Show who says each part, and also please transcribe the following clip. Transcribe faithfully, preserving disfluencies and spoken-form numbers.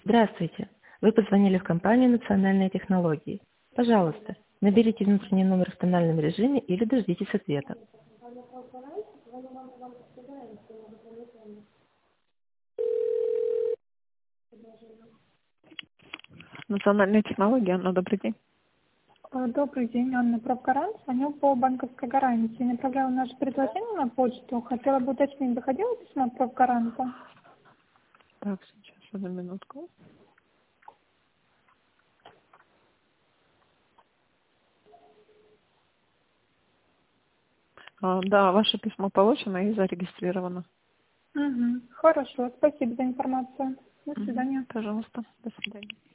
Speaker 1: Здравствуйте. Вы позвонили в компанию «Национальные технологии». Пожалуйста, наберите внутренний номер в тональном режиме или дождитесь ответа.
Speaker 2: Национальные технологии, Анна, добрый день.
Speaker 3: Э, Добрый день, Анна Правгарант. Звоню по банковской гарантии. Направляла наше предложение на почту. Хотела бы уточнить, доходило письмо от Правгаранта?
Speaker 2: Так, сейчас, одну минутку. А, да, ваше письмо получено и зарегистрировано.
Speaker 3: Угу. Хорошо, спасибо за информацию. До
Speaker 2: Мгм.
Speaker 3: свидания.
Speaker 2: Пожалуйста, до свидания.